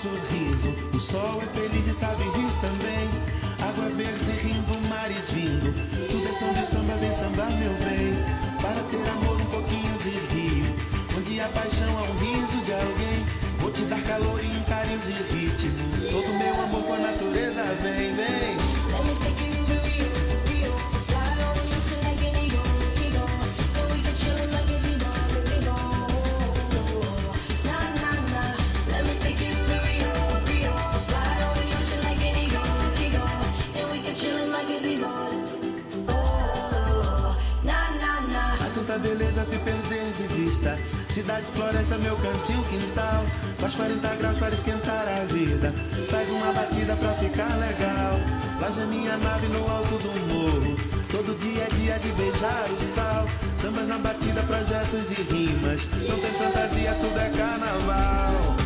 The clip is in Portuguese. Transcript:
sorriso. O sol é feliz e sabe rir também. Água verde rindo, mares vindo. Tudo é som de samba, vem sambar meu bem. Para ter amor um pouquinho de rio, onde a paixão é um riso de alguém. Vou te dar calor e um carinho de ritmo. Todo meu amor com a natureza vem, vem. Let me take you to Rio, Rio. Fly over the ocean like an eagle, eagle. And we can chill in my gazebo, gazebo. Nah, nah, nah. Let me take you to Rio, Rio. Fly over the ocean like an eagle, eagle. And we can chill in my gazebo. Nah, nah, nah. Há tanta beleza a se perder de vista. Cidade, floresta, meu cantinho, quintal. Faz 40 graus para esquentar a vida. Faz uma batida pra ficar legal. Laje minha nave no alto do morro. Todo dia é dia de beijar o sal. Sambas na batida, projetos e rimas. Não tem fantasia, tudo é carnaval.